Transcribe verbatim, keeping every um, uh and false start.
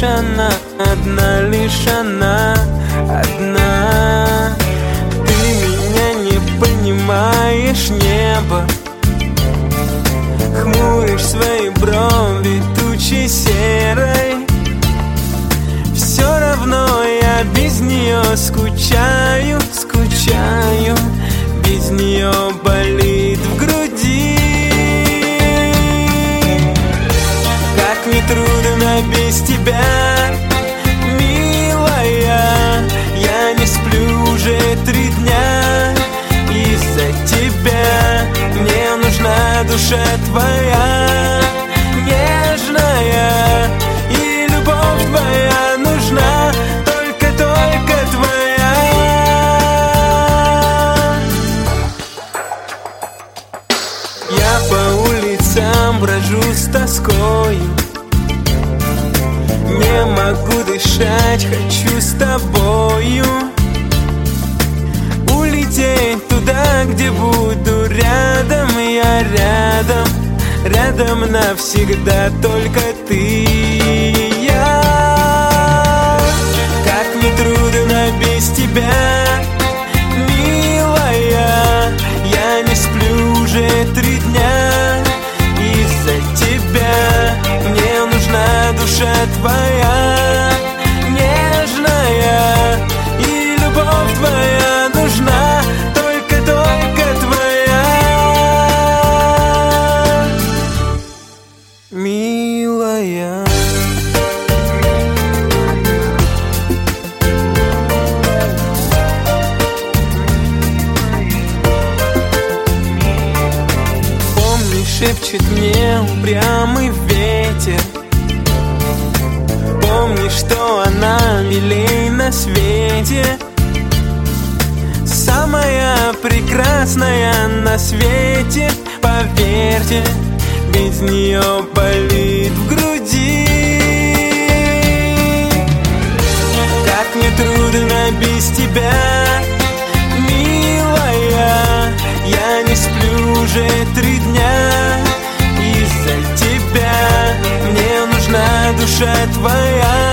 она, одна лишь она, одна. Ты меня не понимаешь, небо. Хмуришь свои брови тучей серой. Все равно я без нее скучаю, скучаю. Без нее болит в груди. Как не трудно без тебя, милая. Я не сплю уже три дня из-за тебя. Мне нужна душа твоя, нежная, и любовь твоя нужна, только-только твоя. Я по улицам брожу с тоскою, не могу дышать, хочу с тобою улететь туда, где буду рядом. Я рядом, рядом навсегда, только ты и я. Как не трудно без тебя, милая. Я не сплю уже три дня из-за тебя. Мне нужна душа твоя, нежная, и любовь твоя нужна, только-только твоя, милая. Помнишь, шепчет мне упрямый ветер. Помни, что она милей на свете, самая прекрасная на свете. Поверьте, без нее болит в груди. Как не трудно без тебя, милая. Я не сплю уже три дня из-за тебя. Мне нужна душа твоя,